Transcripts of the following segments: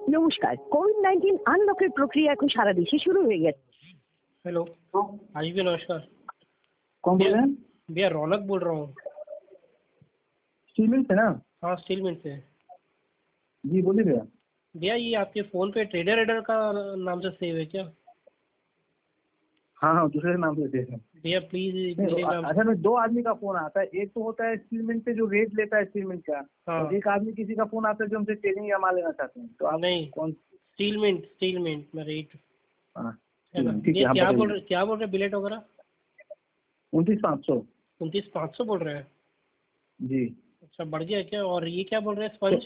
নমস্কার, কোভিড-19 আনলকের প্রক্রিয়া এখন সারা দেশে শুরু হয়ে গেছে। हेलो। हाँ जी भैया नमस्कार। कौन बोल रहे हैं? भैया रौनक बोल रहा हूँ। स्टील मिल से ना? हाँ स्टील मिल से। जी बोलिए भैया। भैया ये आपके फ़ोन पे ट्रेडर एडर का नाम से सेव है क्या? हाँ हाँ, दूसरे नाम से देख रहे हैं। भैया प्लीज़ मेरे नाम। अच्छा में दो आदमी का फोन आता है, एक तो होता है स्टील मिल पे जो रेट लेता है स्टील मिल का, हाँ। और एक आदमी किसी का फोन आता है जो हमसे ट्रेनिंग या माल लेना चाहते हैं। तो आप नहीं कौन? स्टील मिंट में रेट हाँ है ना। ठीक है। ये हाँ क्या बोल बताइए। रहे बिलेट वगैरह? 29,500। 29,500 बोल रहे हैं। जी। अच्छा बढ़ गया क्या? और ये क्या बोल रहे हैं स्पंज?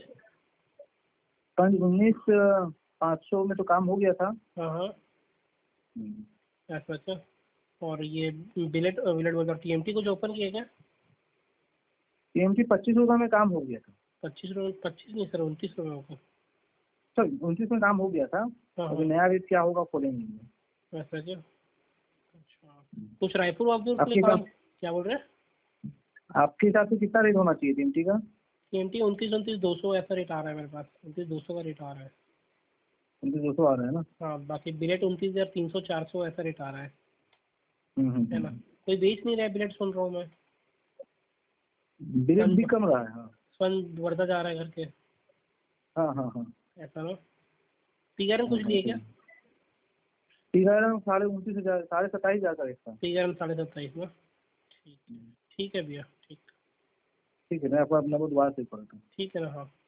19,500 में तो काम हो गया था। हाँ हाँ ऐसा क्या? और ये बिलेट बिलेट बोल रहा टीएमटी कुछ ओपन किया क्या? TMT 25 में काम हो गया था। 25 नहीं सर 29 रुपये ओपन। सर 29 में काम हो गया था। हाँ अभी नया रेट क्या होगा खोलेंगे। ऐसा क्या? अच्छा कुछ रायपुर वायपुर के आपके लिए काम हिसाब क्या बोल रहे हैं? आपके हिसाब से कितना रेट होना चाहिए TMT का? टीएमटी 29-200 ऐसा रेट आ रहा है मेरे पास। 29-200 का रेट आ रहा है। 29,200 आ रहा है ना? हाँ बाकी बिलेट 29,300-400 ऐसा रेट आ रहा है है ना। हम्म। कोई बेच नहीं रहा है बिलेट सुन रहा हूँ मैं। बिल भी कम रहा है। हाँ फंड बढ़ता जा रहा है घर के। हाँ हाँ हाँ। ऐसा ना। पीआरएम कुछ लिए क्या? TRM 29,500 27,500 का इसका। पीआरएम 27.5 ना। ठीक है भैया ठीक। ठीक है, मैं आपको अपना वो दोबारा से करता हूँ। ठीक है ना हाँ।